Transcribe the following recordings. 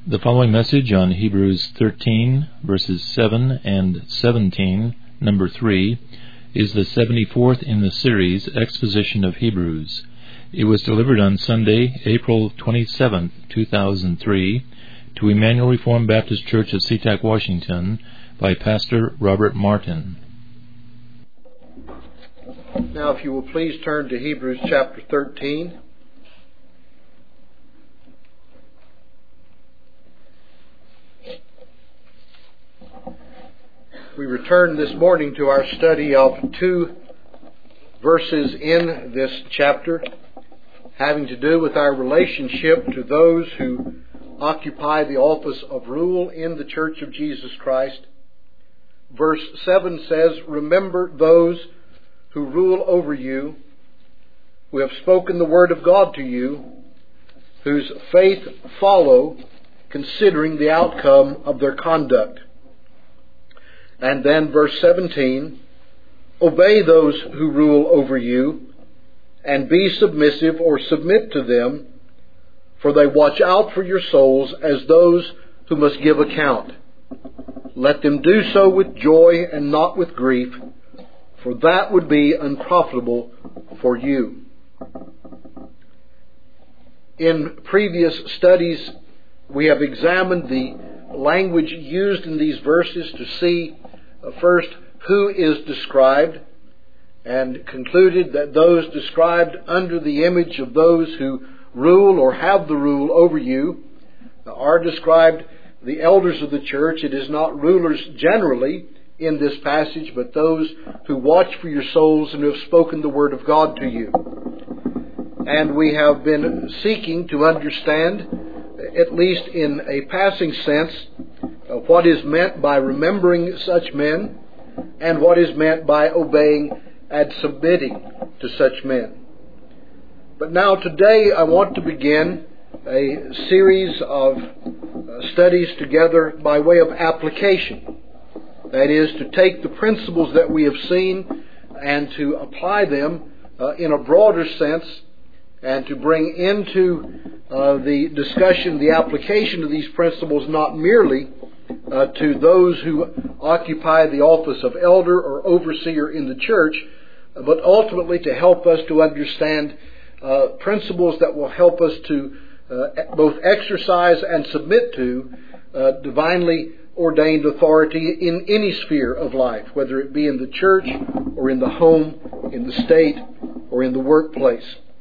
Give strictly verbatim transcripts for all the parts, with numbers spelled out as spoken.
The following message on Hebrews thirteen, verses seven and seventeen, number three, is the seventy-fourth in the series Exposition of Hebrews. It was delivered on Sunday, April twenty-seventh, two thousand three, to Emmanuel Reformed Baptist Church of SeaTac, Washington, by Pastor Robert Martin. Now, if you will please turn to Hebrews chapter thirteen. We return this morning to our study of two verses in this chapter having to do with our relationship to those who occupy the office of rule in the Church of Jesus Christ. Verse seven says, "Remember those who rule over you, who have spoken the word of God to you, whose faith follow, considering the outcome of their conduct." And then verse seventeen, "Obey those who rule over you, and be submissive or submit to them, for they watch out for your souls as those who must give account. Let them do so with joy and not with grief, for that would be unprofitable for you." In previous studies, we have examined the language used in these verses to see uh, first who is described, and concluded that those described under the image of those who rule or have the rule over you are described the elders of the church. It is not rulers generally in this passage, but those who watch for your souls and who have spoken the word of God to you. And we have been seeking to understand, at least in a passing sense, uh, what is meant by remembering such men and what is meant by obeying and submitting to such men. But now today I want to begin a series of uh, studies together by way of application. That is, to take the principles that we have seen and to apply them uh, in a broader sense, and to bring into uh, the discussion, the application of these principles, not merely uh, to those who occupy the office of elder or overseer in the church, but ultimately to help us to understand uh, principles that will help us to uh, both exercise and submit to uh, divinely ordained authority in any sphere of life, whether it be in the church or in the home, in the state, or in the workplace.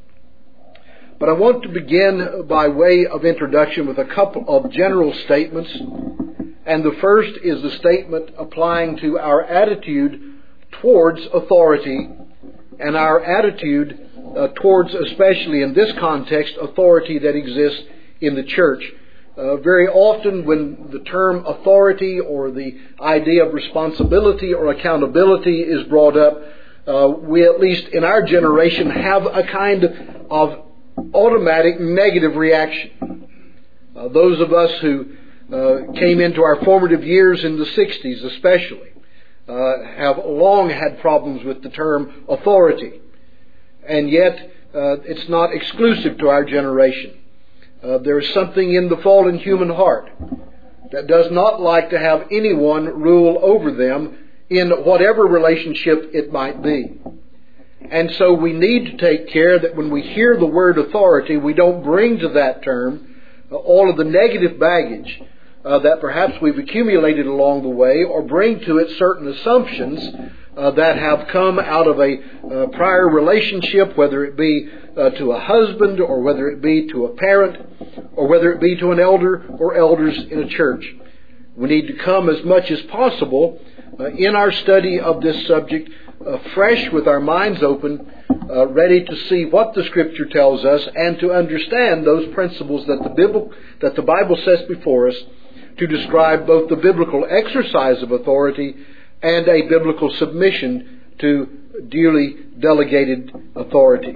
But I want to begin by way of introduction with a couple of general statements. And the first is the statement applying to our attitude towards authority and our attitude uh, towards, especially in this context, authority that exists in the church. Uh, very often when the term authority or the idea of responsibility or accountability is brought up, uh, we, at least in our generation, have a kind of automatic negative reaction. Uh, those of us who uh, came into our formative years in the sixties especially uh, have long had problems with the term authority. And yet uh, it's not exclusive to our generation. Uh, there is something in the fallen human heart that does not like to have anyone rule over them in whatever relationship it might be. And so we need to take care that when we hear the word authority, we don't bring to that term uh, all of the negative baggage uh, that perhaps we've accumulated along the way, or bring to it certain assumptions uh, that have come out of a uh, prior relationship, whether it be uh, to a husband, or whether it be to a parent, or whether it be to an elder or elders in a church. We need to come as much as possible uh, in our study of this subject Uh, fresh, with our minds open, uh, ready to see what the Scripture tells us and to understand those principles that the Bible, that the Bible sets before us to describe both the biblical exercise of authority and a biblical submission to duly delegated authority.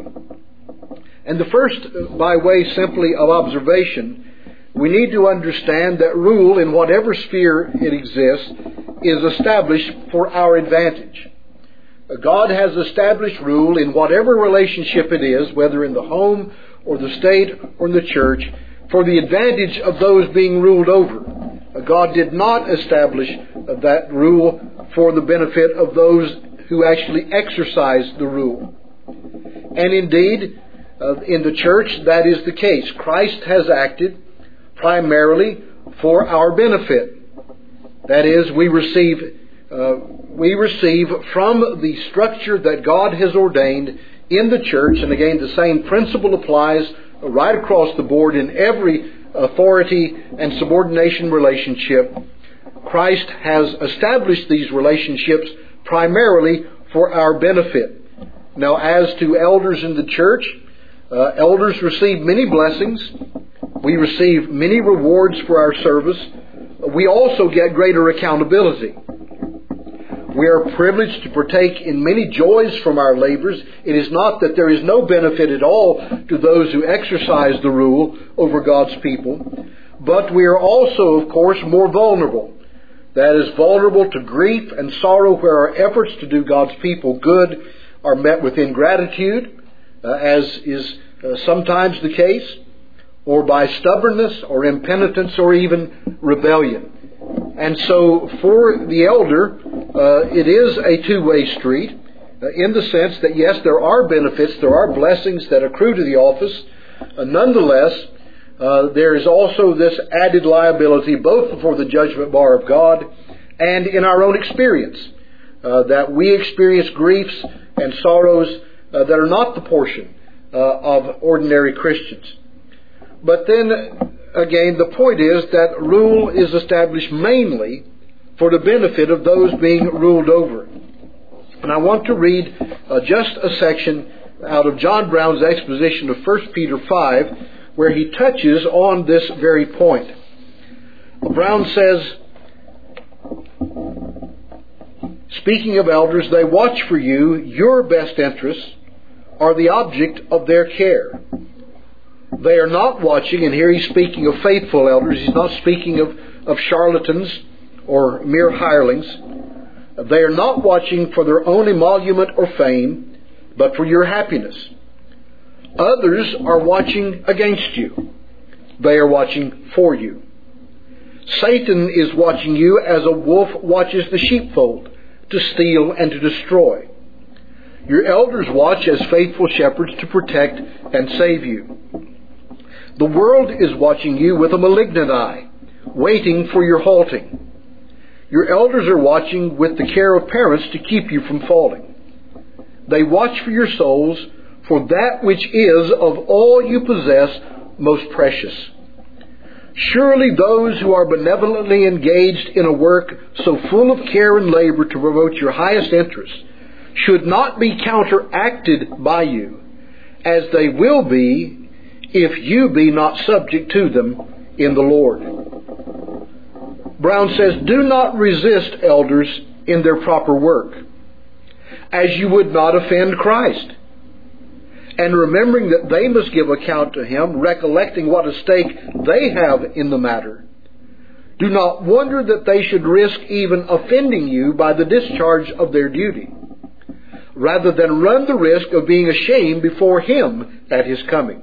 And the first, by way simply of observation, we need to understand that rule, in whatever sphere it exists, is established for our advantage. God has established rule in whatever relationship it is, whether in the home or the state or in the church, for the advantage of those being ruled over. God did not establish that rule for the benefit of those who actually exercise the rule. And indeed, uh, in the church, that is the case. Christ has acted primarily for our benefit. That is, we receive uh, we receive from the structure that God has ordained in the church, and again, the same principle applies right across the board in every authority and subordination relationship. Christ has established these relationships primarily for our benefit. Now, as to elders in the church, uh, elders receive many blessings. We receive many rewards for our service. We also get greater accountability. We are privileged to partake in many joys from our labors. It is not that there is no benefit at all to those who exercise the rule over God's people, but we are also, of course, more vulnerable. That is, vulnerable to grief and sorrow where our efforts to do God's people good are met with ingratitude, uh, as is uh, sometimes the case, or by stubbornness or impenitence or even rebellion. And so for the elder, uh, it is a two-way street uh, in the sense that, yes, there are benefits, there are blessings that accrue to the office. Uh, nonetheless, uh, there is also this added liability both before the judgment bar of God and in our own experience, uh, that we experience griefs and sorrows uh, that are not the portion uh, of ordinary Christians. But then, again, the point is that rule is established mainly for the benefit of those being ruled over. And I want to read uh, just a section out of John Brown's exposition of First Peter five, where he touches on this very point. Brown says, speaking of elders, they watch for you. Your best interests are the object of their care. They are not watching, and here he's speaking of faithful elders. He's not speaking of, of charlatans or mere hirelings. They are not watching for their own emolument or fame, but for your happiness. Others are watching against you. They are watching for you. Satan is watching you as a wolf watches the sheepfold, to steal and to destroy. Your elders watch as faithful shepherds to protect and save you. The world is watching you with a malignant eye, waiting for your halting. Your elders are watching with the care of parents to keep you from falling. They watch for your souls, for that which is of all you possess most precious. Surely those who are benevolently engaged in a work so full of care and labor to promote your highest interests should not be counteracted by you, as they will be if you be not subject to them in the Lord. Brown says, do not resist elders in their proper work, as you would not offend Christ. And remembering that they must give account to Him, recollecting what a stake they have in the matter, do not wonder that they should risk even offending you by the discharge of their duty, rather than run the risk of being ashamed before Him at His coming.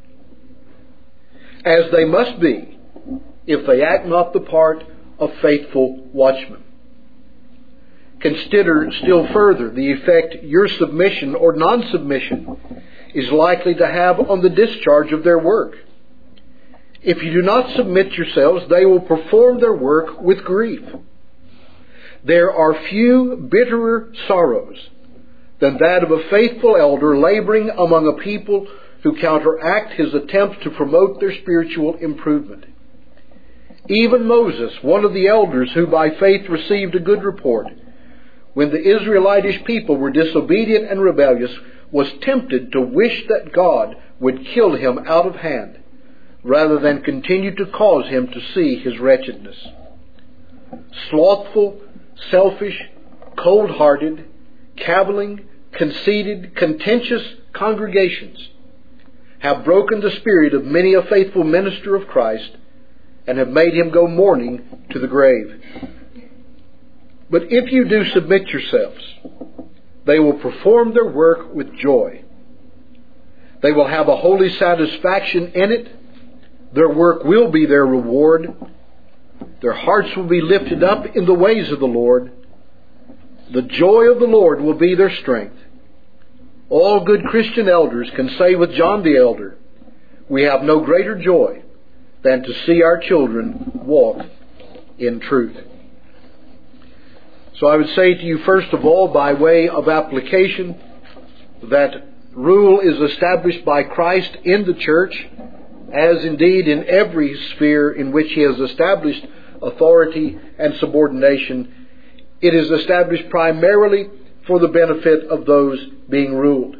As they must be, if they act not the part of faithful watchmen. Consider still further the effect your submission or non-submission is likely to have on the discharge of their work. If you do not submit yourselves, they will perform their work with grief. There are few bitterer sorrows than that of a faithful elder laboring among a people who counteract his attempts to promote their spiritual improvement. Even Moses, one of the elders who by faith received a good report, when the Israelitish people were disobedient and rebellious, was tempted to wish that God would kill him out of hand, rather than continue to cause him to see his wretchedness. Slothful, selfish, cold-hearted, cavilling, conceited, contentious congregations have broken the spirit of many a faithful minister of Christ and have made him go mourning to the grave. But if you do submit yourselves, they will perform their work with joy. They will have a holy satisfaction in it. Their work will be their reward. Their hearts will be lifted up in the ways of the Lord. The joy of the Lord will be their strength. All good Christian elders can say with John the Elder, we have no greater joy than to see our children walk in truth. So I would say to you, first of all, by way of application, that rule is established by Christ in the church, as indeed in every sphere in which He has established authority and subordination. It is established primarily for the benefit of those being ruled.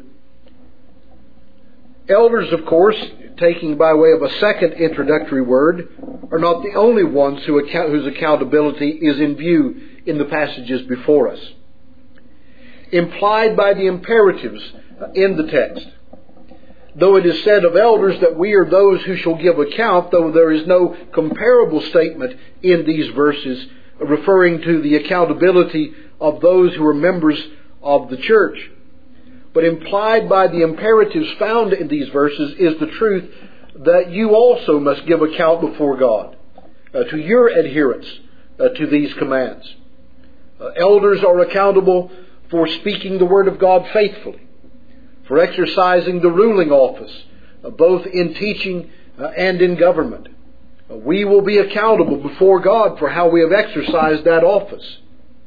Elders, of course, taking by way of a second introductory word, are not the only ones who account, whose accountability is in view in the passages before us. Implied by the imperatives in the text, though it is said of elders that we are those who shall give account, though there is no comparable statement in these verses referring to the accountability of those who are members of the church. But implied by the imperatives found in these verses is the truth that you also must give account before God uh, to your adherence uh, to these commands. Uh, elders are accountable for speaking the Word of God faithfully, for exercising the ruling office, uh, both in teaching uh, and in government. Uh, we will be accountable before God for how we have exercised that office.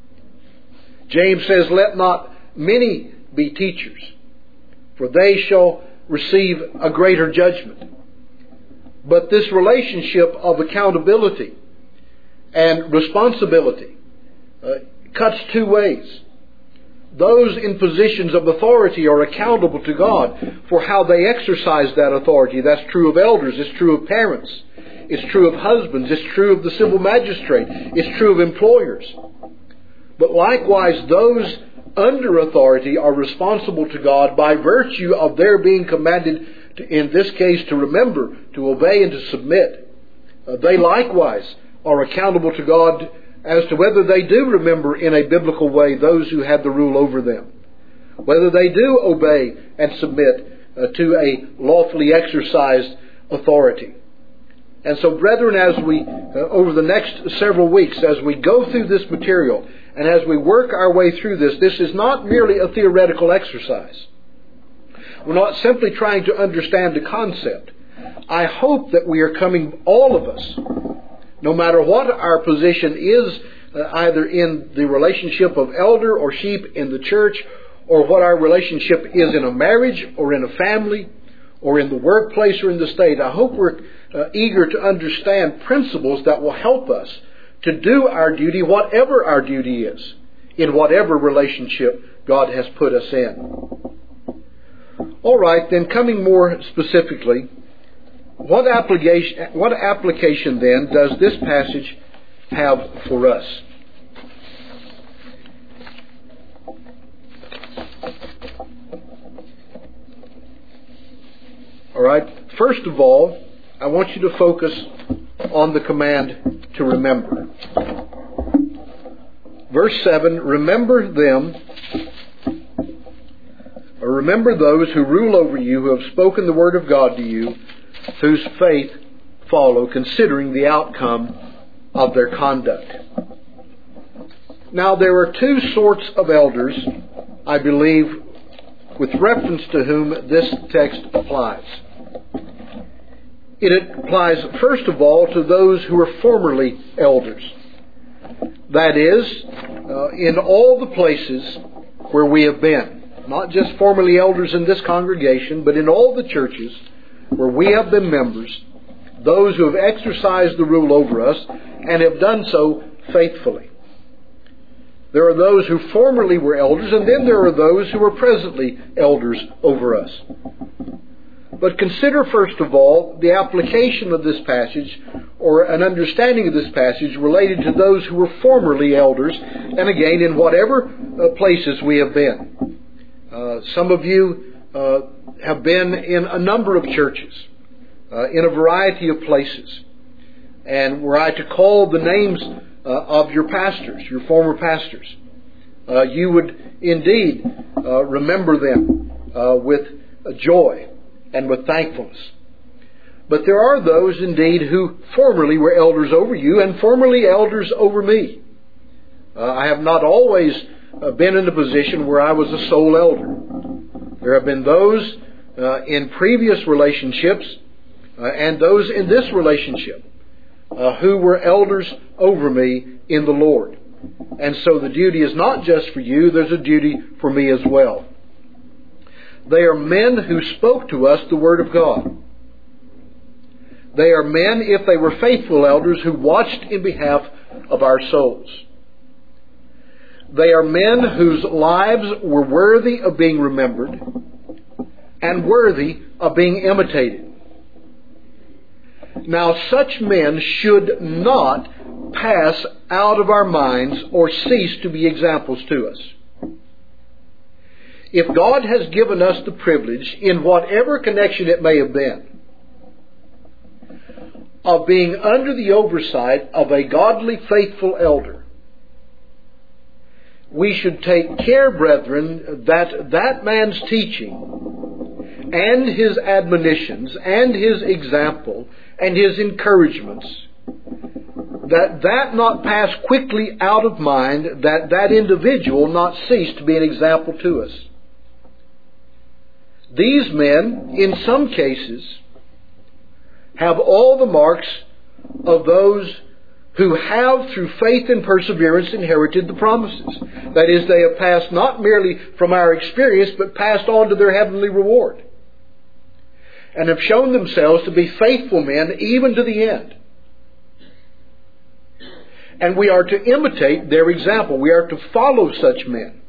James says, let not many be teachers, for they shall receive a greater judgment. But this relationship of accountability and responsibility uh, cuts two ways. Those in positions of authority are accountable to God for how they exercise that authority. That's true of elders. It's true of parents. It's true of husbands. It's true of the civil magistrate. It's true of employers. But likewise, those under authority are responsible to God by virtue of their being commanded, to, in this case, to remember, to obey, and to submit. Uh, they likewise are accountable to God as to whether they do remember in a biblical way those who have the rule over them, whether they do obey and submit uh, to a lawfully exercised authority. And so, brethren, as we, uh, over the next several weeks, as we go through this material, and as we work our way through this, this is not merely a theoretical exercise. We're not simply trying to understand the concept. I hope that we are coming, all of us, no matter what our position is, uh, either in the relationship of elder or sheep in the church, or what our relationship is in a marriage or in a family, or in the workplace or in the state, I hope we're uh, eager to understand principles that will help us to do our duty, whatever our duty is, in whatever relationship God has put us in. All right, then coming more specifically, what application, what application then does this passage have for us? All right, first of all, I want you to focus on the command to remember. Verse seven, remember them, or remember those who rule over you, who have spoken the word of God to you, whose faith follow, considering the outcome of their conduct. Now, there are two sorts of elders, I believe, with reference to whom this text applies. It applies, first of all, to those who were formerly elders. That is, uh, in all the places where we have been. Not just formerly elders in this congregation, but in all the churches where we have been members, those who have exercised the rule over us and have done so faithfully. There are those who formerly were elders, and then there are those who are presently elders over us. But consider, first of all, the application of this passage, or an understanding of this passage related to those who were formerly elders, and again, in whatever uh, places we have been. Uh, some of you uh, have been in a number of churches, uh, in a variety of places. And were I to call the names uh, of your pastors, your former pastors, uh, you would indeed uh, remember them uh, with joy and with thankfulness. But there are those indeed who formerly were elders over you and formerly elders over me. Uh, I have not always uh, been in a position where I was a sole elder. There have been those uh, in previous relationships uh, and those in this relationship uh, who were elders over me in the Lord. And so the duty is not just for you, there's a duty for me as well. They are men who spoke to us the Word of God. They are men, if they were faithful elders, who watched in behalf of our souls. They are men whose lives were worthy of being remembered and worthy of being imitated. Now, such men should not pass out of our minds or cease to be examples to us. If God has given us the privilege, in whatever connection it may have been, of being under the oversight of a godly, faithful elder, we should take care, brethren, that that man's teaching and his admonitions and his example and his encouragements, that that not pass quickly out of mind, that that individual not cease to be an example to us. These men, in some cases, have all the marks of those who have, through faith and perseverance, inherited the promises. That is, they have passed not merely from our experience, but passed on to their heavenly reward, and have shown themselves to be faithful men even to the end. And we are to imitate their example. We are to follow such men.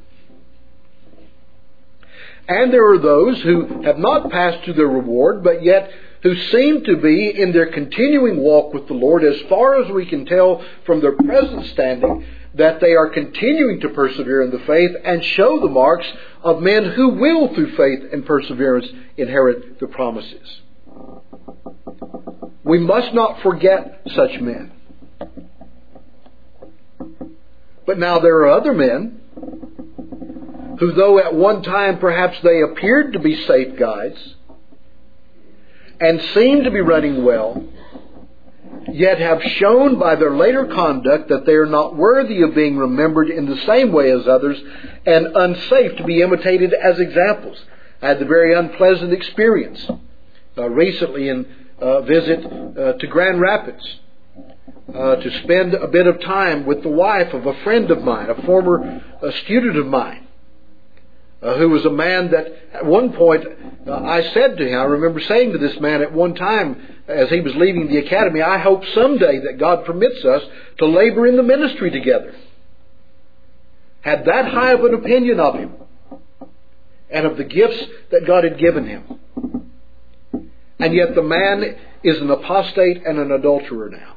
And there are those who have not passed to their reward, but yet who seem to be in their continuing walk with the Lord, as far as we can tell from their present standing, that they are continuing to persevere in the faith and show the marks of men who will, through faith and perseverance, inherit the promises. We must not forget such men. But now there are other men who, though at one time perhaps they appeared to be safe guides and seem to be running well, yet have shown by their later conduct that they are not worthy of being remembered in the same way as others, and unsafe to be imitated as examples. I had the very unpleasant experience uh, recently in a visit uh, to Grand Rapids uh, to spend a bit of time with the wife of a friend of mine, a former uh, student of mine, Uh, who was a man that at one point uh, I said to him, I remember saying to this man at one time as he was leaving the academy, I hope someday that God permits us to labor in the ministry together. Had that high of an opinion of him and of the gifts that God had given him. And yet the man is an apostate and an adulterer now.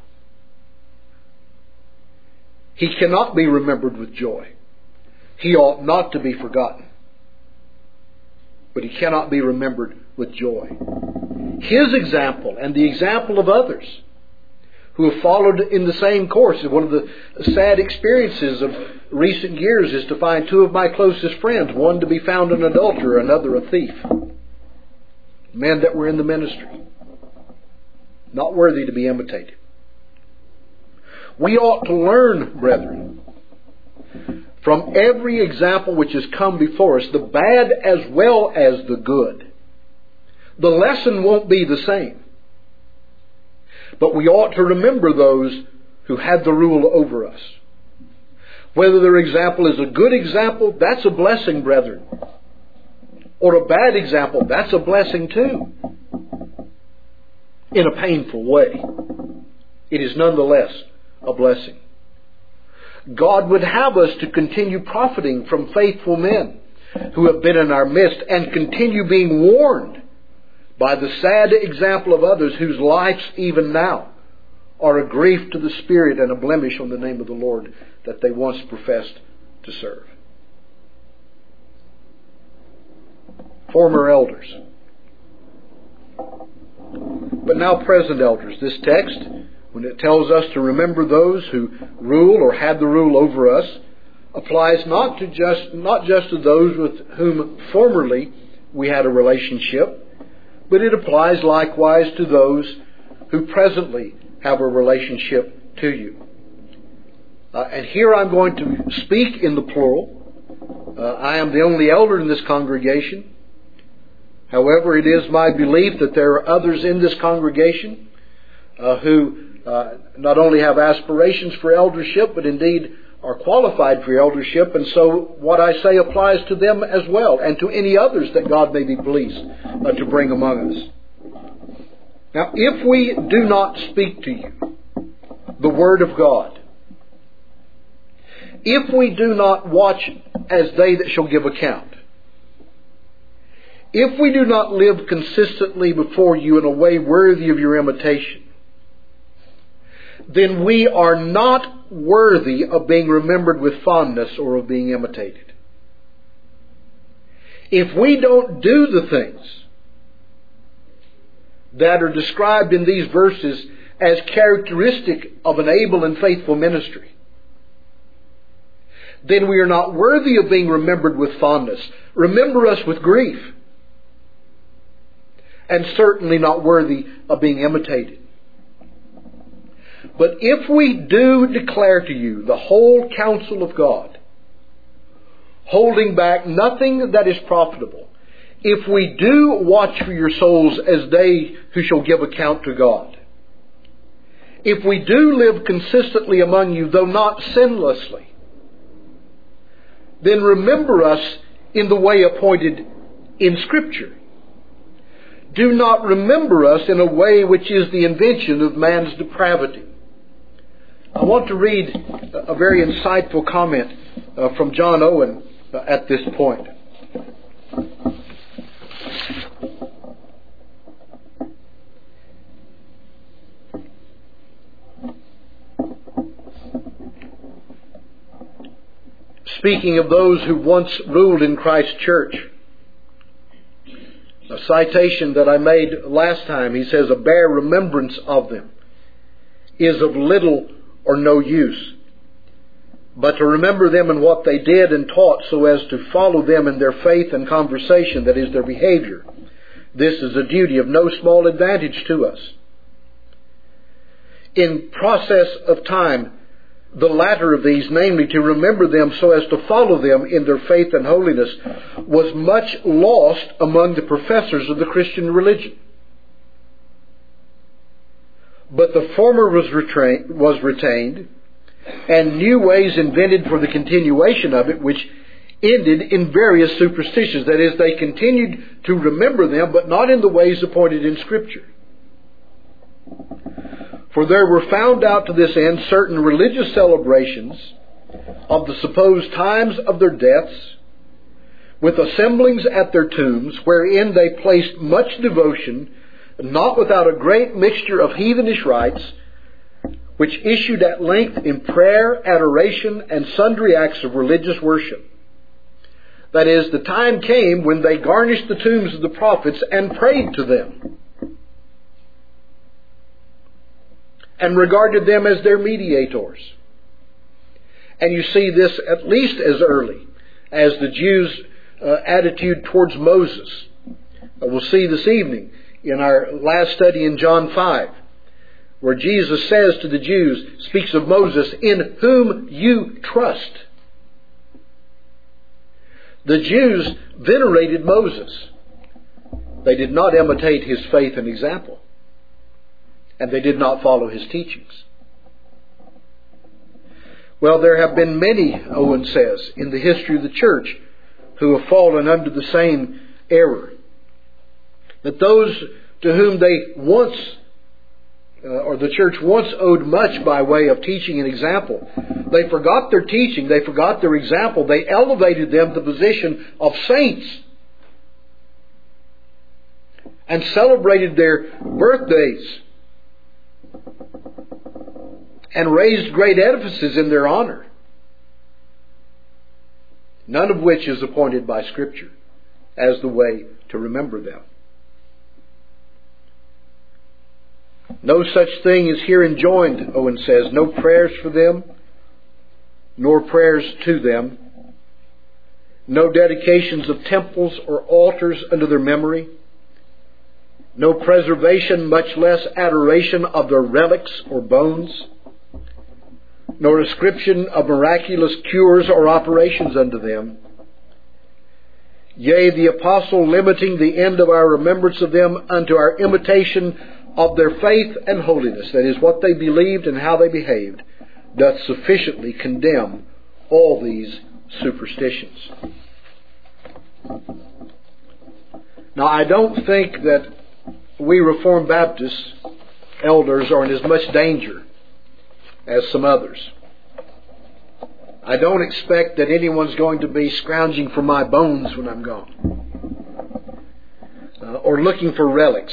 He cannot be remembered with joy. He ought not to be forgotten. But he cannot be remembered with joy. His example and the example of others who have followed in the same course. One of the sad experiences of recent years is to find two of my closest friends, one to be found an adulterer, another a thief. Men that were in the ministry. Not worthy to be imitated. We ought to learn, brethren, from every example which has come before us, the bad as well as the good. The lesson won't be the same. But we ought to remember those who had the rule over us. Whether their example is a good example, that's a blessing, brethren. Or a bad example, that's a blessing too. In a painful way. It is nonetheless a blessing. God would have us to continue profiting from faithful men who have been in our midst, and continue being warned by the sad example of others whose lives even now are a grief to the Spirit and a blemish on the name of the Lord that they once professed to serve. Former elders. But now present elders. This text, when it tells us to remember those who rule or had the rule over us, applies not to just not just to those with whom formerly we had a relationship, but it applies likewise to those who presently have a relationship to you. Uh, and here I'm going to speak in the plural. Uh, I am the only elder in this congregation. However, it is my belief that there are others in this congregation uh, who uh, not only have aspirations for eldership, but indeed are qualified for eldership. And so what I say applies to them as well, and to any others that God may be pleased uh, to bring among us. Now, if we do not speak to you the Word of God, if we do not watch as they that shall give account, if we do not live consistently before you in a way worthy of your imitation, then we are not worthy of being remembered with fondness or of being imitated. If we don't do the things that are described in these verses as characteristic of an able and faithful ministry, then we are not worthy of being remembered with fondness. Remember us with grief. And certainly not worthy of being imitated. But if we do declare to you the whole counsel of God, holding back nothing that is profitable, if we do watch for your souls as they who shall give account to God, if we do live consistently among you, though not sinlessly, then remember us in the way appointed in Scripture. Do not remember us in a way which is the invention of man's depravity. I want to read a very insightful comment uh, from John Owen uh, at this point. Speaking of those who once ruled in Christ's church, a citation that I made last time, he says, "A bare remembrance of them is of little or no use. But to remember them in what they did and taught so as to follow them in their faith and conversation, that is, their behavior, this is a duty of no small advantage to us. In process of time, the latter of these, namely to remember them so as to follow them in their faith and holiness, was much lost among the professors of the Christian religion. But the former was, retrained, was retained, and new ways invented for the continuation of it, which ended in various superstitions. That is, they continued to remember them, but not in the ways appointed in Scripture. For there were found out to this end certain religious celebrations of the supposed times of their deaths, with assemblings at their tombs, wherein they placed much devotion, not without a great mixture of heathenish rites, which issued at length in prayer, adoration, and sundry acts of religious worship. That is, the time came when they garnished the tombs of the prophets and prayed to them, and regarded them as their mediators. And you see this at least as early as the Jews' uh, attitude towards Moses. Uh, we'll see this evening in our last study in John five, where Jesus says to the Jews, speaks of Moses, in whom you trust. The Jews venerated Moses. They did not imitate his faith and example, and they did not follow his teachings. Well, there have been many, Owen says, in the history of the church who have fallen under the same error. That those to whom they once, uh, or the church once owed much by way of teaching and example, they forgot their teaching, they forgot their example, they elevated them to the position of saints and celebrated their birthdays and raised great edifices in their honor, none of which is appointed by Scripture as the way to remember them. No such thing is here enjoined, Owen says. No prayers for them, nor prayers to them. No dedications of temples or altars unto their memory. no preservation, much less adoration of their relics or bones, nor ascription of miraculous cures or operations unto them. Yea, the apostle, limiting the end of our remembrance of them unto our imitation of their faith and holiness, that is, what they believed and how they behaved, doth sufficiently condemn all these superstitions. Now, I don't think that we Reformed Baptist elders are in as much danger as some others. I don't expect that anyone's going to be scrounging for my bones when I'm gone, uh, or looking for relics.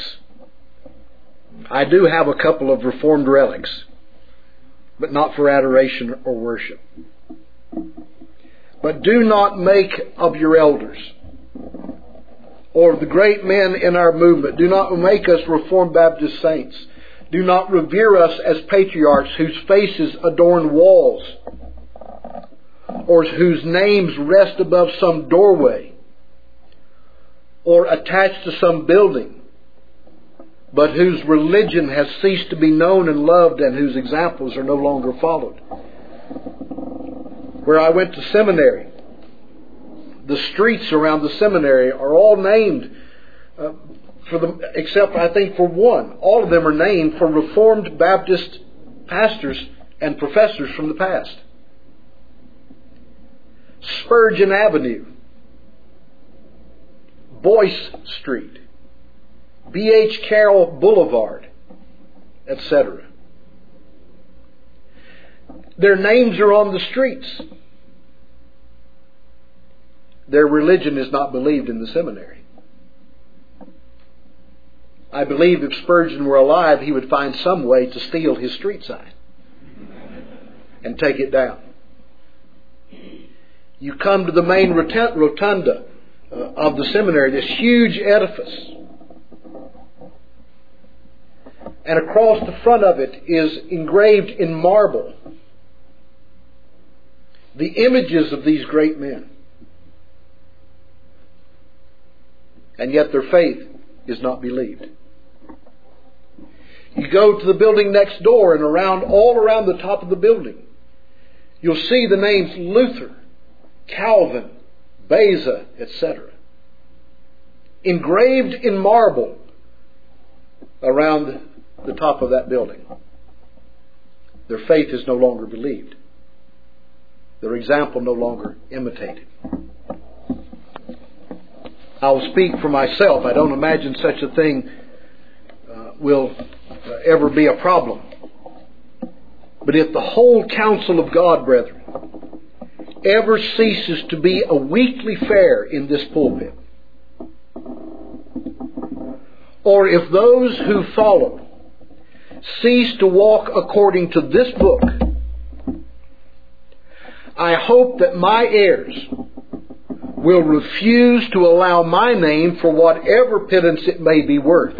I do have a couple of Reformed relics, but not for adoration or worship. But do not make of your elders, or the great men in our movement, do not make us Reformed Baptist saints. Do not revere us as patriarchs whose faces adorn walls, or whose names rest above some doorway, or attached to some building, but whose religion has ceased to be known and loved, and whose examples are no longer followed. Where I went to seminary, the streets around the seminary are all named, uh, for the, except I think for one. All of them are named for Reformed Baptist pastors and professors from the past. Spurgeon Avenue, Boyce Street, B H Carroll Boulevard, et cetera. Their names are on the streets. Their religion is not believed in the seminary. I believe if Spurgeon were alive, he would find some way to steal his street sign and take it down. You come to the main rotunda uh, of the seminary, this huge edifice. And across the front of it is engraved in marble the images of these great men. And yet their faith is not believed. You go to the building next door, and around, all around the top of the building, you'll see the names Luther, Calvin, Beza, et cetera, engraved in marble around the top of that building. Their faith is no longer believed. Their example no longer imitated. I'll speak for myself. I don't imagine such a thing uh, will uh, ever be a problem. But if the whole counsel of God, brethren, ever ceases to be a weekly fare in this pulpit, or if those who follow cease to walk according to this book, I hope that my heirs will refuse to allow my name for whatever pittance it may be worth.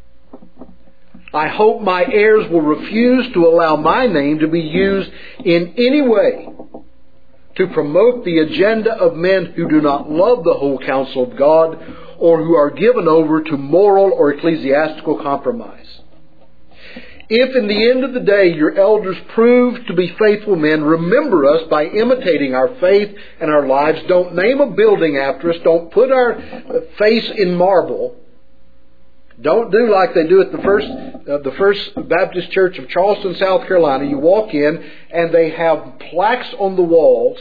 I hope my heirs will refuse to allow my name to be used in any way to promote the agenda of men who do not love the whole counsel of God, or who are given over to moral or ecclesiastical compromise. If in the end of the day your elders prove to be faithful men, remember us by imitating our faith and our lives. Don't name a building after us. Don't put our face in marble. Don't do like they do at the first uh, the First Baptist Church of Charleston, South Carolina. You walk in and they have plaques on the walls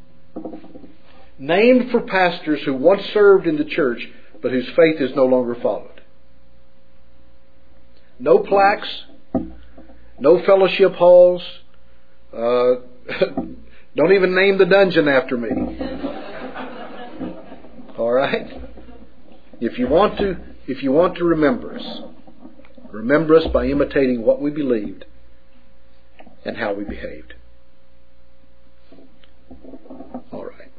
named for pastors who once served in the church but whose faith is no longer followed. No plaques, no fellowship halls. Uh, don't even name the dungeon after me. All right? If you want to, if you want to remember us, remember us by imitating what we believed and how we behaved. All right.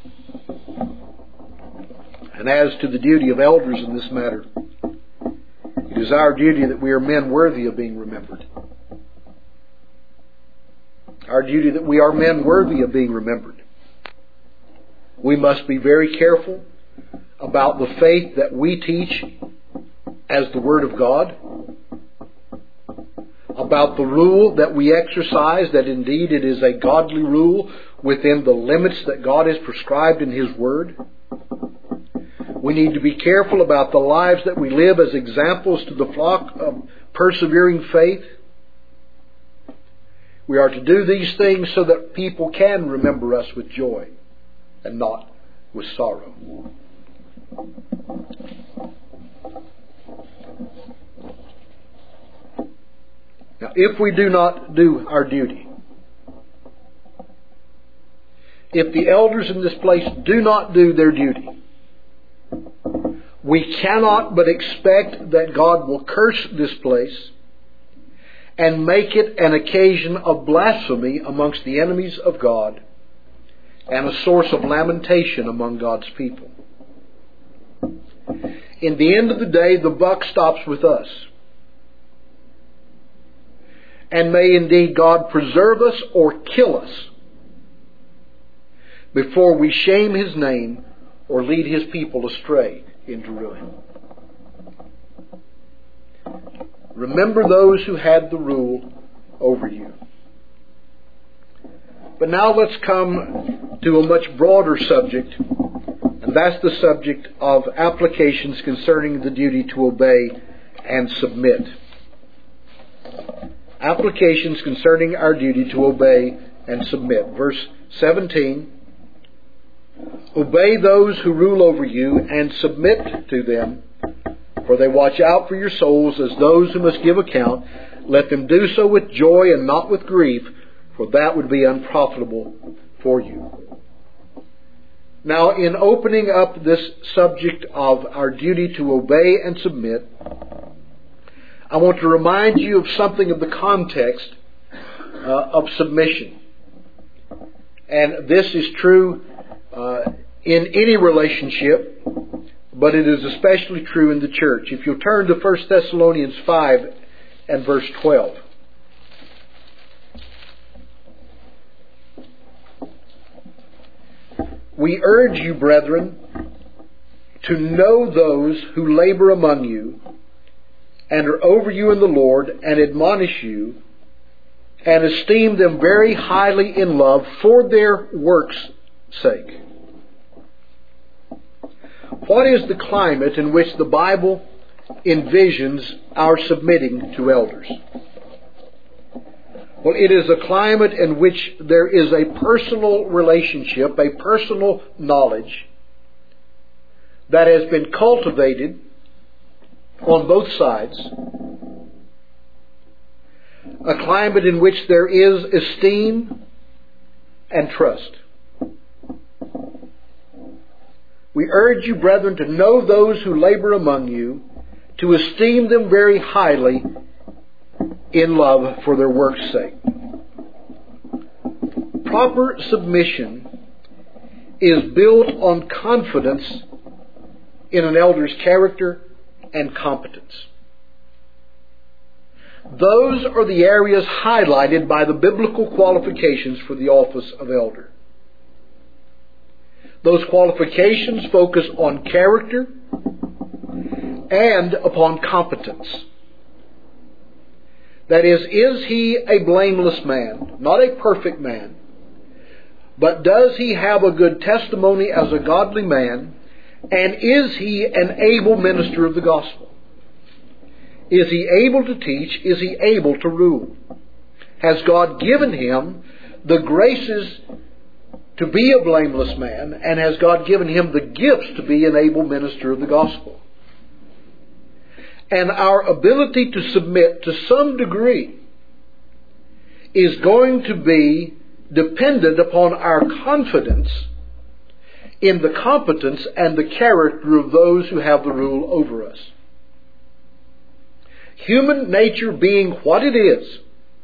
And as to the duty of elders in this matter, it is our duty that we are men worthy of being remembered. Our duty that we are men worthy of being remembered. We must be very careful about the faith that we teach as the Word of God, about the rule that we exercise, that indeed it is a godly rule within the limits that God has prescribed in His Word. We need to be careful about the lives that we live as examples to the flock of persevering faith. We are to do these things so that people can remember us with joy and not with sorrow. Now, if we do not do our duty, if the elders in this place do not do their duty, we cannot but expect that God will curse this place and make it an occasion of blasphemy amongst the enemies of God and a source of lamentation among God's people. In the end of the day, the buck stops with us. And may indeed God preserve us or kill us before we shame His name or lead His people astray into ruin. Remember those who had the rule over you. But now let's come to a much broader subject, and that's the subject of applications concerning the duty to obey and submit. Applications concerning our duty to obey and submit. Verse seventeen. Obey those who rule over you and submit to them, for they watch out for your souls as those who must give account. Let them do so with joy and not with grief, for that would be unprofitable for you. Now, in opening up this subject of our duty to obey and submit, I want to remind you of something of the context uh, of submission. And this is true uh, in any relationship, but it is especially true in the church. If you'll turn to First Thessalonians five and verse twelve. We urge you, brethren, to know those who labor among you and are over you in the Lord and admonish you, and esteem them very highly in love for their works' sake. What is the climate in which the Bible envisions our submitting to elders? Well, it is a climate in which there is a personal relationship, a personal knowledge that has been cultivated on both sides. A climate in which there is esteem and trust. We urge you, brethren, to know those who labor among you, to esteem them very highly in love for their work's sake. Proper submission is built on confidence in an elder's character and competence. Those are the areas highlighted by the biblical qualifications for the office of elder. Those qualifications focus on character and upon competence. That is, is he a blameless man, not a perfect man, but does he have a good testimony as a godly man, and is he an able minister of the gospel? Is he able to teach? Is he able to rule? Has God given him the graces to be a blameless man, and has God given him the gifts to be an able minister of the gospel? And our ability to submit to some degree is going to be dependent upon our confidence in the competence and the character of those who have the rule over us. Human nature being what it is,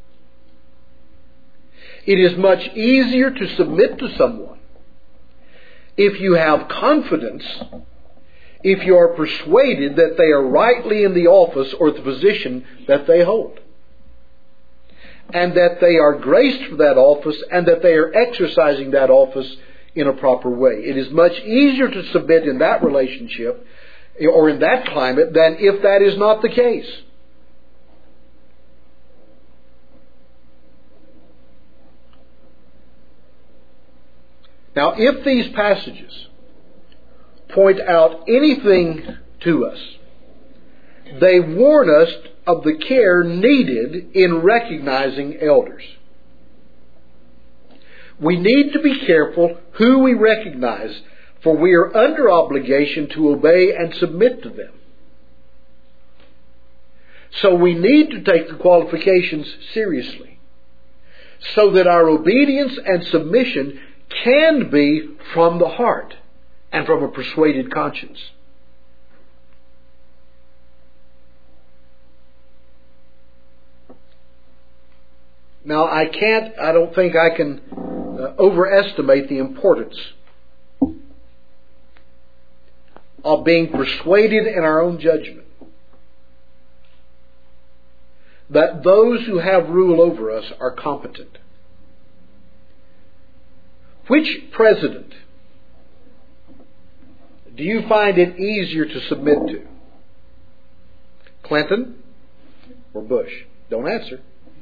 it is much easier to submit to someone if you have confidence, if you are persuaded that they are rightly in the office or the position that they hold, and that they are graced for that office, and that they are exercising that office in a proper way. It is much easier to submit in that relationship or in that climate, than if that is not the case. Now, if these passages point out anything to us, they warn us of the care needed in recognizing elders. We need to be careful who we recognize, for we are under obligation to obey and submit to them. So we need to take the qualifications seriously, so that our obedience and submission can be from the heart and from a persuaded conscience. Now, I can't, I don't think I can uh, overestimate the importance of being persuaded in our own judgment that those who have rule over us are competent. Which president do you find it easier to submit to? Clinton or Bush? Don't answer.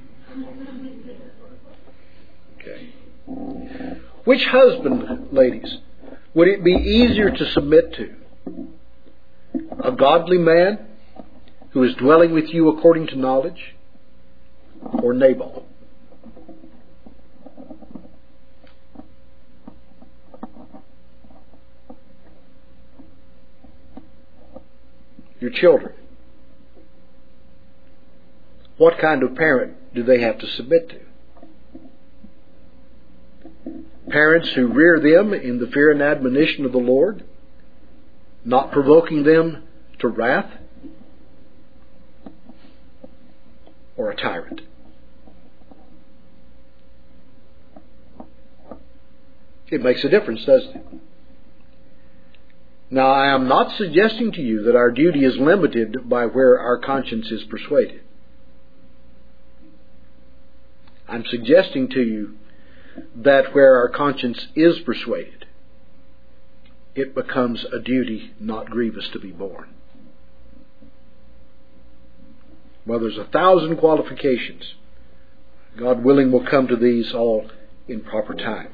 Okay. Which husband, ladies, would it be easier to submit to? A godly man who is dwelling with you according to knowledge, or Nabal? Your children. What kind of parent do they have to submit to? Parents who rear them in the fear and admonition of the Lord, not provoking them to wrath, or a tyrant? It makes a difference, doesn't it? Now, I am not suggesting to you that our duty is limited by where our conscience is persuaded. I'm suggesting to you that where our conscience is persuaded, it becomes a duty not grievous to be borne. Well, there's a thousand qualifications. God willing, we'll come to these all in proper time.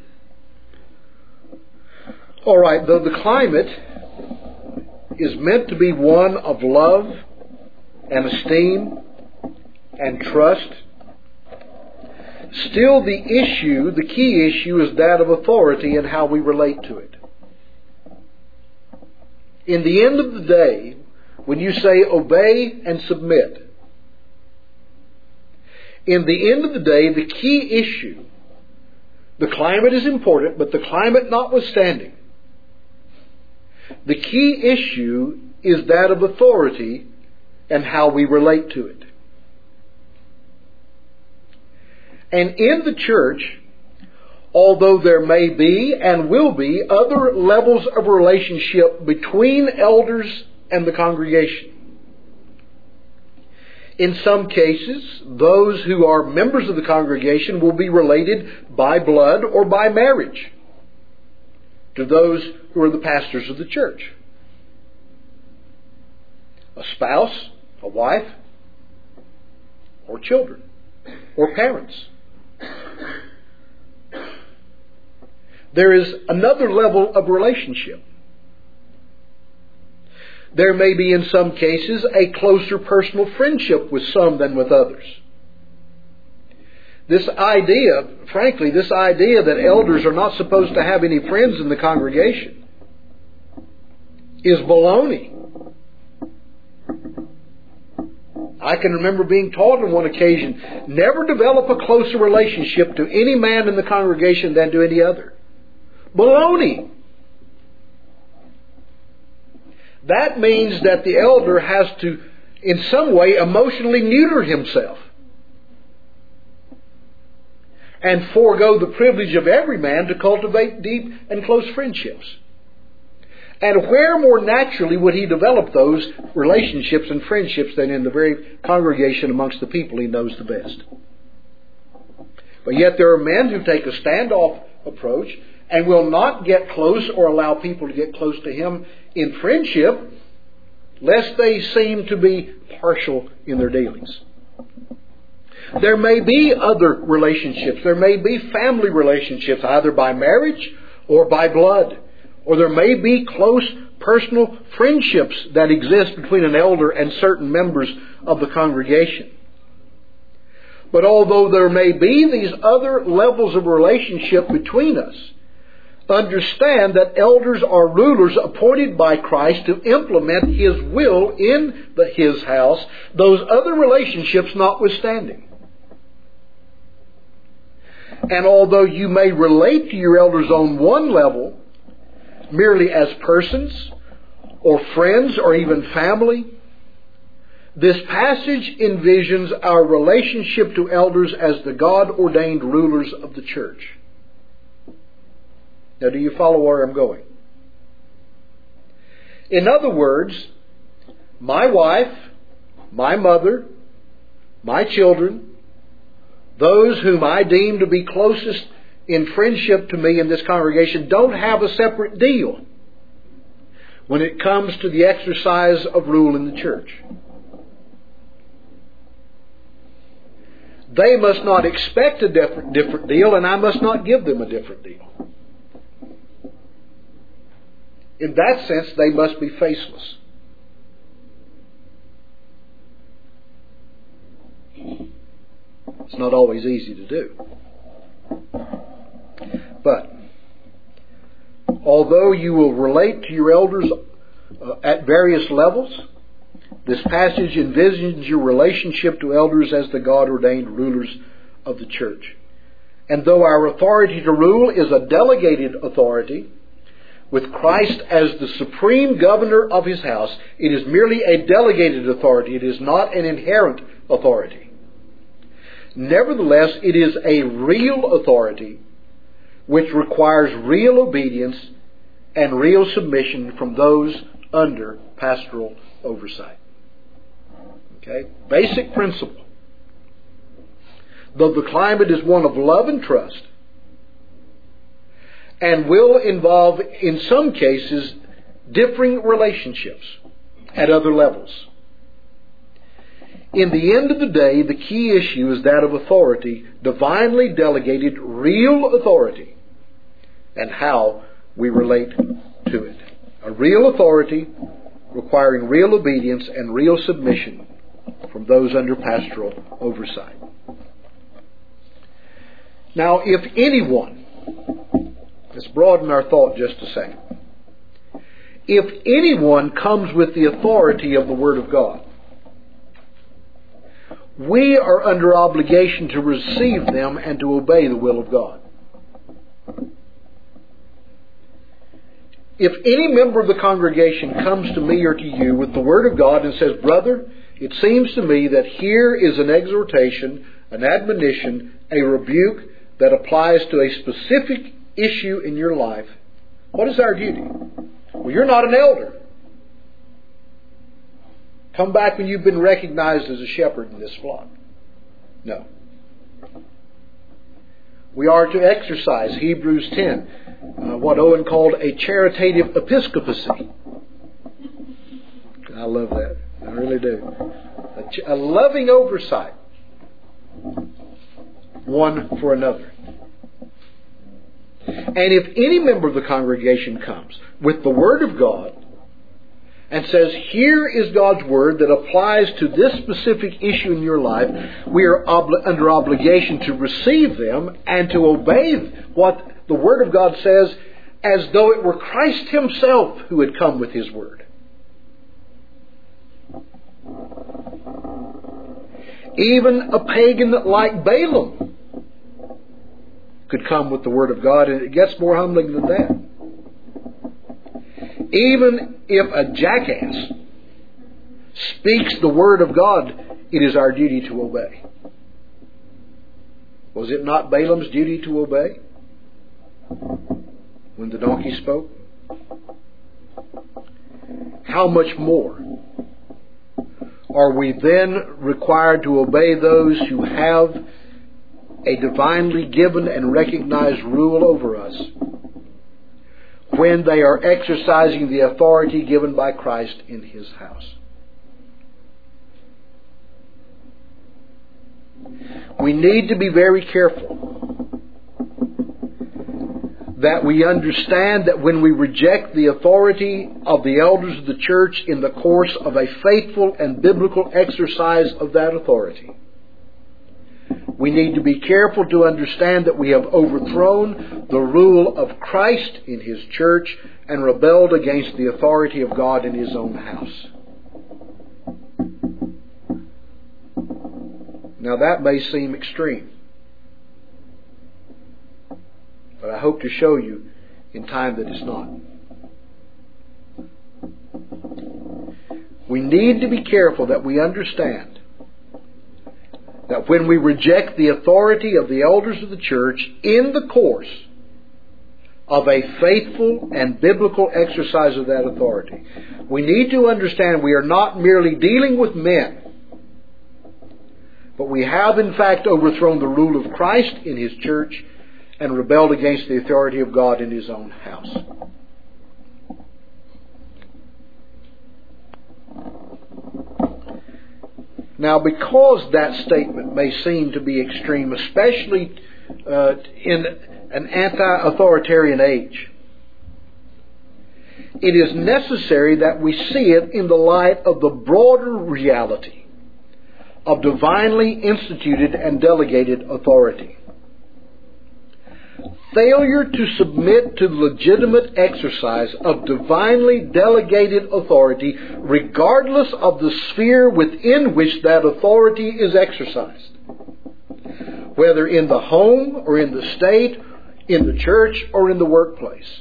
All right, though the climate is meant to be one of love and esteem and trust, still the issue, the key issue, is that of authority and how we relate to it. In the end of the day, when you say obey and submit, in the end of the day, the key issue, the climate is important, but the climate notwithstanding, the key issue is that of authority and how we relate to it. And in the church, although there may be and will be other levels of relationship between elders and the congregation, in some cases, those who are members of the congregation will be related by blood or by marriage to those who are the pastors of the church. A spouse, a wife, or children, or parents. There is another level of relationship. There may be in some cases a closer personal friendship with some than with others. This idea, frankly, this idea that elders are not supposed to have any friends in the congregation is baloney. I can remember being taught on one occasion, never develop a closer relationship to any man in the congregation than to any other. Baloney. That means that the elder has to, in some way, emotionally neuter himself and forego the privilege of every man to cultivate deep and close friendships. And where more naturally would he develop those relationships and friendships than in the very congregation amongst the people he knows the best? But yet there are men who take a standoff approach and will not get close or allow people to get close to him in friendship lest they seem to be partial in their dealings. There may be other relationships. There may be family relationships, either by marriage or by blood. Or there may be close personal friendships that exist between an elder and certain members of the congregation. But although there may be these other levels of relationship between us, understand that elders are rulers appointed by Christ to implement His will in the, His house, those other relationships notwithstanding. And although you may relate to your elders on one level, merely as persons, or friends, or even family, this passage envisions our relationship to elders as the God-ordained rulers of the church. Now, do you follow where I'm going? In other words, my wife, my mother, my children, those whom I deem to be closest in friendship to me in this congregation, don't have a separate deal when it comes to the exercise of rule in the church. They must not expect a different, different deal, and I must not give them a different deal. In that sense, they must be faceless. It's not always easy to do. But although you will relate to your elders uh, at various levels, this passage envisions your relationship to elders as the God-ordained rulers of the church. And though our authority to rule is a delegated authority, with Christ as the supreme governor of His house, it is merely a delegated authority. It is not an inherent authority. Nevertheless, it is a real authority which requires real obedience and real submission from those under pastoral oversight. Okay? Basic principle. Though the climate is one of love and trust, and will involve, in some cases, differing relationships at other levels. In the end of the day, the key issue is that of authority, divinely delegated, real authority, and how we relate to it. A real authority requiring real obedience and real submission from those under pastoral oversight. Now, if anyone, let's broaden our thought just a second. If anyone comes with the authority of the Word of God, we are under obligation to receive them and to obey the will of God. If any member of the congregation comes to me or to you with the Word of God and says, "Brother, it seems to me that here is an exhortation, an admonition, a rebuke that applies to a specific issue in your life," what is our duty? Well, you're not an elder. Come back when you've been recognized as a shepherd in this flock. No. We are to exercise, Hebrews ten, uh, what Owen called a charitative episcopacy. I love that. I really do. A, ch- a loving oversight, one for another. And if any member of the congregation comes with the Word of God and says, "Here is God's Word that applies to this specific issue in your life," we are obli- under obligation to receive them and to obey what the Word of God says as though it were Christ Himself who had come with His Word. Even a pagan like Balaam could come with the Word of God, and it gets more humbling than that. Even if a jackass speaks the Word of God, it is our duty to obey. Was it not Balaam's duty to obey when the donkey spoke? How much more are we then required to obey those who have a divinely given and recognized rule over us, when they are exercising the authority given by Christ in His house. We need to be very careful that we understand that when we reject the authority of the elders of the church in the course of a faithful and biblical exercise of that authority, we need to be careful to understand that we have overthrown the rule of Christ in His church and rebelled against the authority of God in His own house. Now that may seem extreme, but I hope to show you in time that it's not. We need to be careful that we understand that when we reject the authority of the elders of the church in the course of a faithful and biblical exercise of that authority, we need to understand we are not merely dealing with men, but we have in fact overthrown the rule of Christ in His church and rebelled against the authority of God in His own house. Now, because that statement may seem to be extreme, especially uh, in an anti-authoritarian age, it is necessary that we see it in the light of the broader reality of divinely instituted and delegated authority. Failure to submit to the legitimate exercise of divinely delegated authority, regardless of the sphere within which that authority is exercised, whether in the home or in the state, in the church or in the workplace.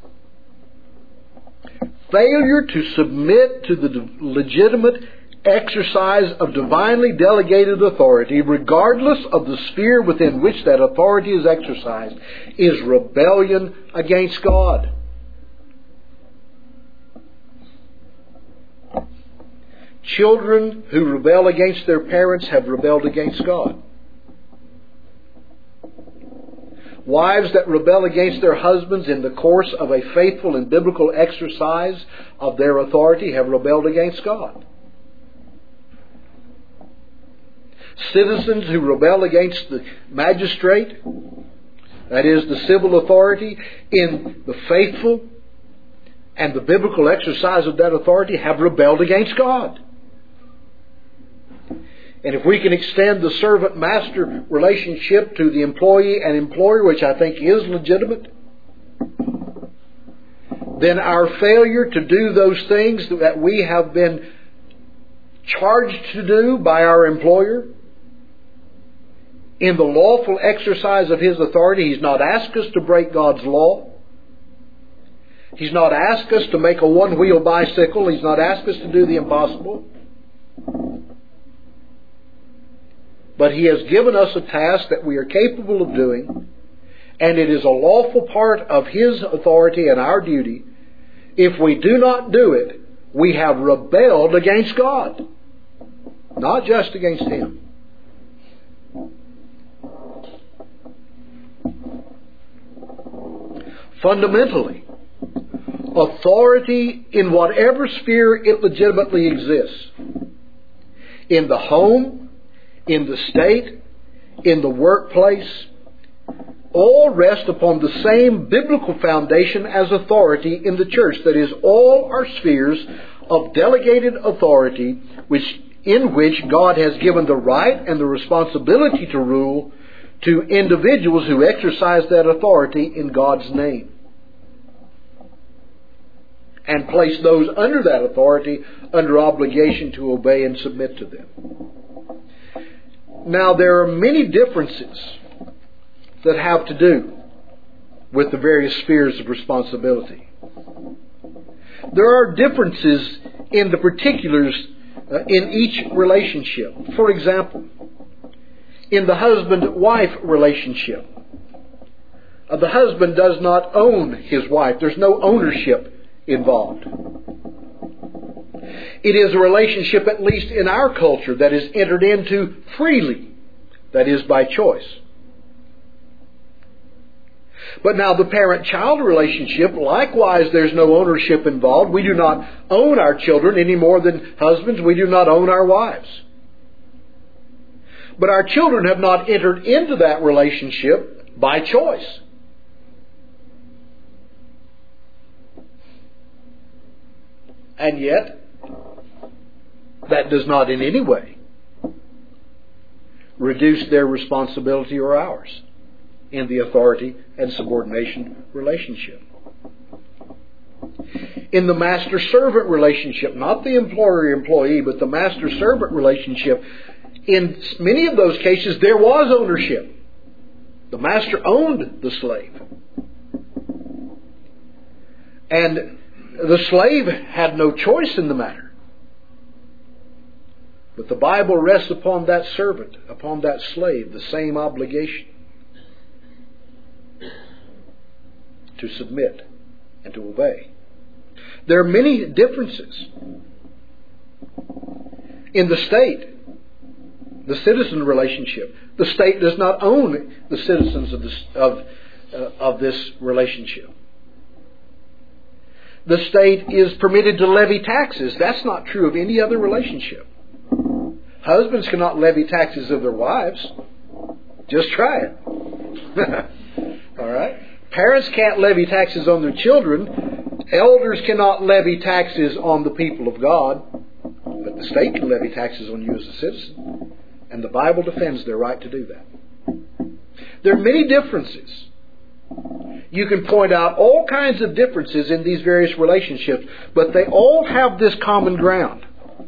Failure to submit to the legitimate exercise of divinely delegated authority, regardless of the sphere within which that authority is exercised, is rebellion against God. Children who rebel against their parents have rebelled against God. Wives that rebel against their husbands in the course of a faithful and biblical exercise of their authority have rebelled against God. Citizens who rebel against the magistrate, that is, the civil authority, in the faithful and the biblical exercise of that authority, have rebelled against God. And if we can extend the servant-master relationship to the employee and employer, which I think is legitimate, then our failure to do those things that we have been charged to do by our employer in the lawful exercise of his authority. He's not asked us to break God's law. He's not asked us to make a one-wheel bicycle. He's not asked us to do the impossible. But He has given us a task that we are capable of doing, and it is a lawful part of His authority and our duty. If we do not do it, we have rebelled against God, not just against Him. Fundamentally, authority in whatever sphere it legitimately exists, in the home, in the state, in the workplace, all rest upon the same biblical foundation as authority in the church. That is, all are spheres of delegated authority which, in which God has given the right and the responsibility to rule to individuals who exercise that authority in God's name, and place those under that authority under obligation to obey and submit to them. Now, there are many differences that have to do with the various spheres of responsibility. There are differences in the particulars uh, in each relationship. For example, in the husband-wife relationship, uh, the husband does not own his wife. There's no ownership involved. It is a relationship, at least in our culture, that is entered into freely, that is, by choice. But now the parent-child relationship, likewise there's no ownership involved. We do not own our children any more than husbands. We do not own our wives. But our children have not entered into that relationship by choice. And yet, that does not in any way reduce their responsibility or ours in the authority and subordination relationship. In the master-servant relationship, not the employer-employee, but the master-servant relationship, in many of those cases there was ownership. The master owned the slave. And the slave had no choice in the matter. But the Bible rests upon that servant, upon that slave, the same obligation to submit and to obey. There are many differences. In the state, the citizen relationship, the state does not own the citizens of this, of, uh, of this relationship. The state is permitted to levy taxes. That's not true of any other relationship. Husbands cannot levy taxes of their wives. Just try it. All right? Parents can't levy taxes on their children. Elders cannot levy taxes on the people of God. But the state can levy taxes on you as a citizen. And the Bible defends their right to do that. There are many differences. You can point out all kinds of differences in these various relationships, but they all have this common ground.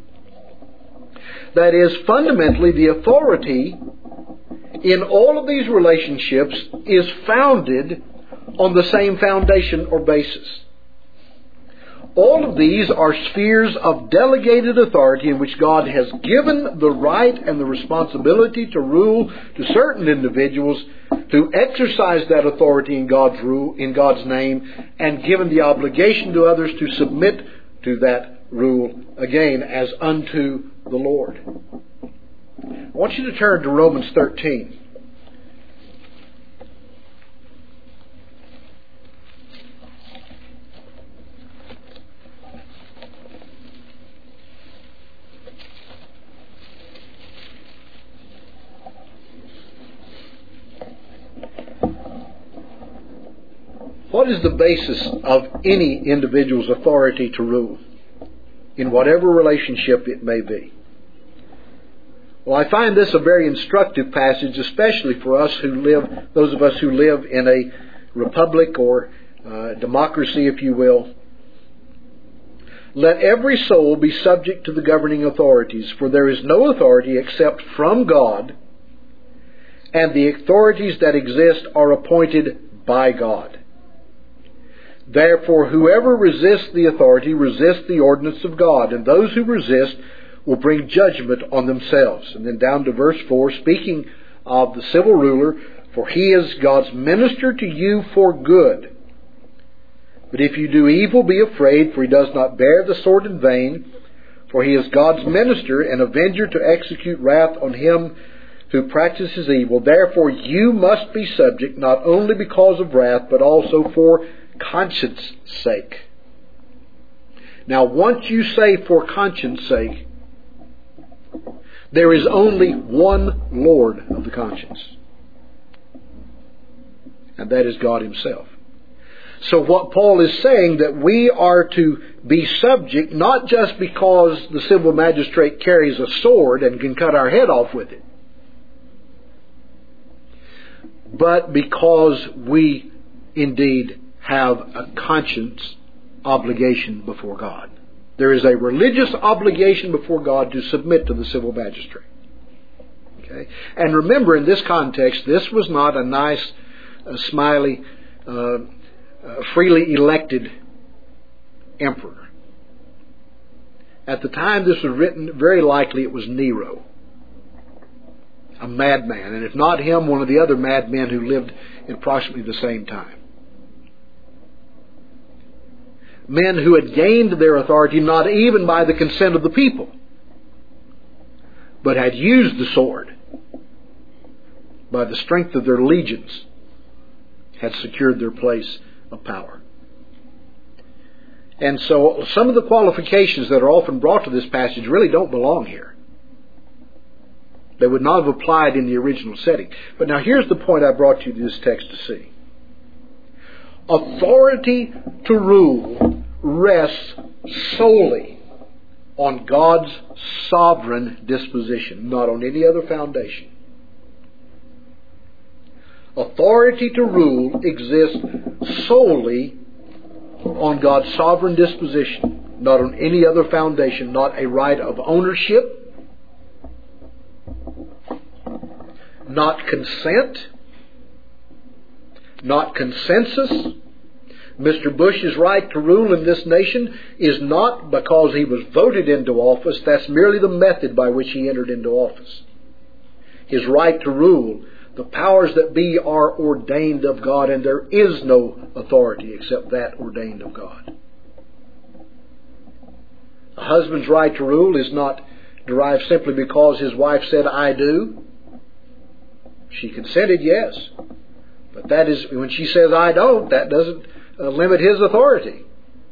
That is, fundamentally, the authority in all of these relationships is founded on the same foundation or basis. All of these are spheres of delegated authority in which God has given the right and the responsibility to rule to certain individuals to exercise that authority in God's rule, in God's name, and given the obligation to others to submit to that rule, again, as unto the Lord. I want you to turn to Romans thirteen. What is the basis of any individual's authority to rule, in whatever relationship it may be? Well, I find this a very instructive passage, especially for us who live, those of us who live in a republic or uh, democracy, if you will. Let every soul be subject to the governing authorities, for there is no authority except from God, and the authorities that exist are appointed by God. Therefore, whoever resists the authority resists the ordinance of God, and those who resist will bring judgment on themselves. And then down to verse four, speaking of the civil ruler, for he is God's minister to you for good. But if you do evil, be afraid, for he does not bear the sword in vain, for he is God's minister and avenger to execute wrath on him who practices evil. Therefore, you must be subject, not only because of wrath, but also for conscience sake. Now, once you say for conscience sake, there is only one Lord of the conscience, and that is God Himself. So what Paul is saying, that we are to be subject not just because the civil magistrate carries a sword and can cut our head off with it, but because we indeed have a conscience obligation before God. There is a religious obligation before God to submit to the civil magistrate. Okay? And remember, in this context, this was not a nice, uh, smiley, uh, uh, freely elected emperor. At the time this was written, very likely it was Nero, a madman, and if not him, one of the other madmen who lived in approximately the same time. Men who had gained their authority not even by the consent of the people, but had used the sword by the strength of their legions, had secured their place of power. And so some of the qualifications that are often brought to this passage really don't belong here. They would not have applied in the original setting. But now here's the point I brought you to this text to see. Authority to rule rests solely on God's sovereign disposition, not on any other foundation. Authority to rule exists solely on God's sovereign disposition, not on any other foundation, not a right of ownership, not consent, not consensus. Mister Bush's right to rule in this nation is not because he was voted into office. That's merely the method by which he entered into office. His right to rule, the powers that be are ordained of God, and there is no authority except that ordained of God. A husband's right to rule is not derived simply because his wife said, "I do." She consented, yes. But that is, when she says, "I don't," that doesn't uh, limit his authority.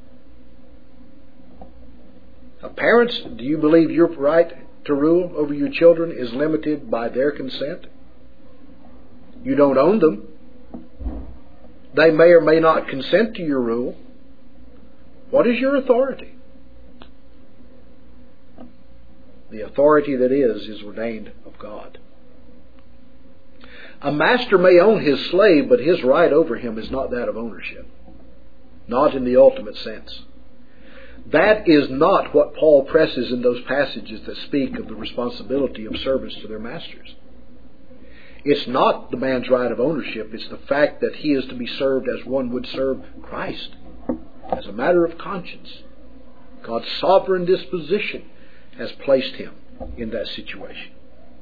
Uh, parents, do you believe your right to rule over your children is limited by their consent? You don't own them. They may or may not consent to your rule. What is your authority? The authority that is, is ordained of God. A master may own his slave, but his right over him is not that of ownership. Not in the ultimate sense. That is not what Paul presses in those passages that speak of the responsibility of servants to their masters. It's not the man's right of ownership. It's the fact that he is to be served as one would serve Christ, as a matter of conscience. God's sovereign disposition has placed him in that situation.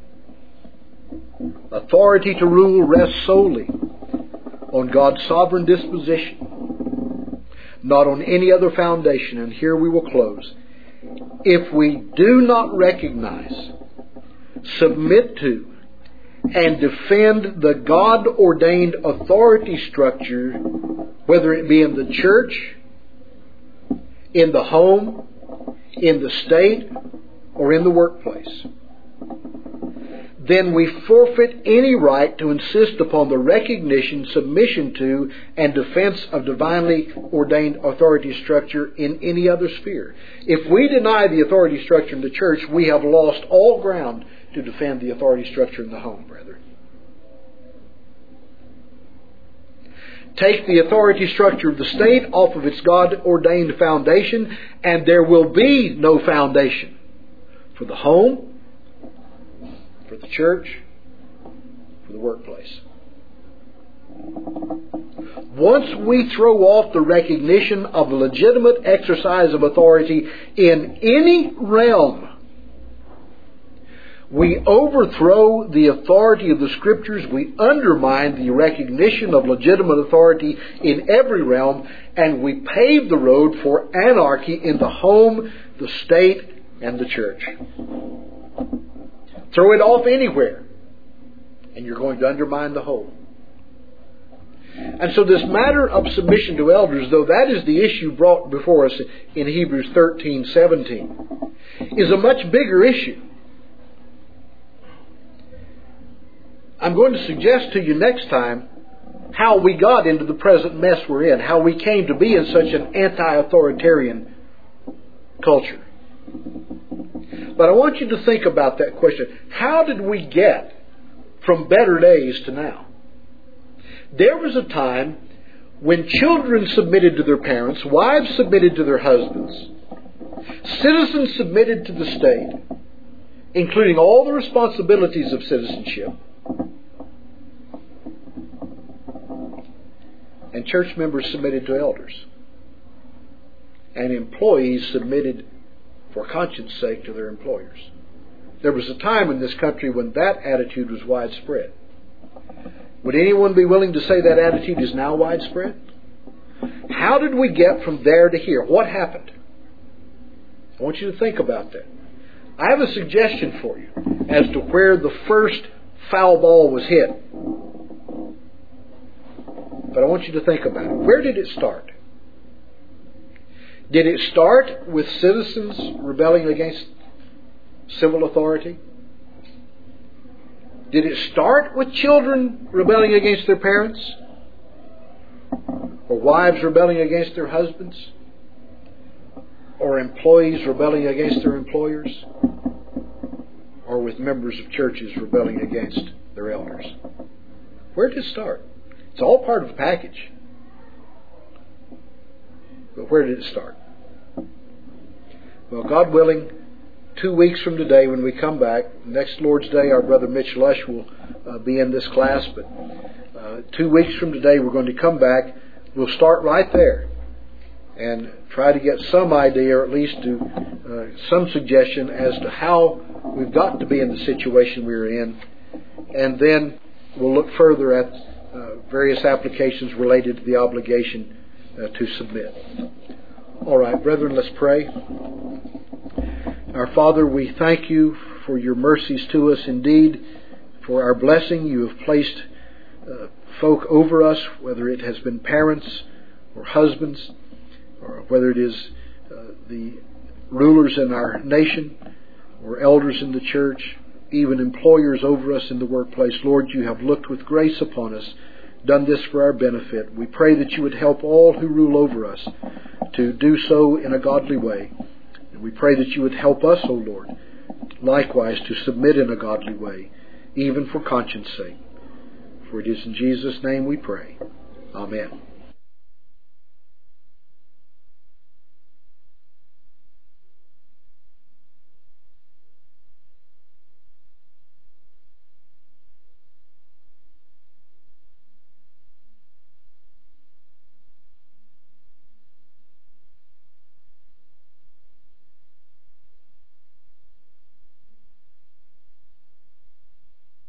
Authority to rule rests solely on God's sovereign disposition, not on any other foundation. And here we will close. If we do not recognize, submit to, and defend the God-ordained authority structure, whether it be in the church, in the home, in the state, or in the workplace, then we forfeit any right to insist upon the recognition, submission to, and defense of divinely ordained authority structure in any other sphere. If we deny the authority structure in the church, we have lost all ground to defend the authority structure in the home, brethren. Take the authority structure of the state off of its God-ordained foundation, and there will be no foundation for the home, for the church, for the workplace. Once we throw off the recognition of a legitimate exercise of authority in any realm, we overthrow the authority of the Scriptures, we undermine the recognition of legitimate authority in every realm, and we pave the road for anarchy in the home, the state, and the church. Throw it off anywhere, and you're going to undermine the whole. And so this matter of submission to elders, though that is the issue brought before us in Hebrews thirteen seventeen, is a much bigger issue. I'm going to suggest to you next time how we got into the present mess we're in, how we came to be in such an anti-authoritarian culture. But I want you to think about that question. How did we get from better days to now? There was a time when children submitted to their parents, wives submitted to their husbands, citizens submitted to the state, including all the responsibilities of citizenship, and church members submitted to elders, and employees submitted for conscience sake to their employers. There was a time in this country when that attitude was widespread. Would anyone be willing to say that attitude is now widespread? How did we get from there to here? What happened? I want you to think about that. I have a suggestion for you as to where the first foul ball was hit. But I want you to think about it. Where did it start? Did it start with citizens rebelling against civil authority? Did it start with children rebelling against their parents? Or wives rebelling against their husbands? Or employees rebelling against their employers? Or with members of churches rebelling against their elders? Where did it start? It's all part of the package. But where did it start? Well, God willing, two weeks from today when we come back, next Lord's Day, our brother Mitch Lush will uh, be in this class, but uh, two weeks from today we're going to come back. We'll start right there and try to get some idea, or at least do uh, some suggestion as to how we've got to be in the situation we're in. And then we'll look further at uh, various applications related to the obligation uh, to submit. All right, brethren, let's pray. Our Father, we thank you for your mercies to us. Indeed, for our blessing, you have placed uh, folk over us, whether it has been parents or husbands, or whether it is uh, the rulers in our nation, or elders in the church, even employers over us in the workplace. Lord, you have looked with grace upon us, done this for our benefit. We pray that you would help all who rule over us to do so in a godly way. And we pray that you would help us, O Lord, likewise to submit in a godly way, even for conscience sake. For it is in Jesus' name we pray. Amen.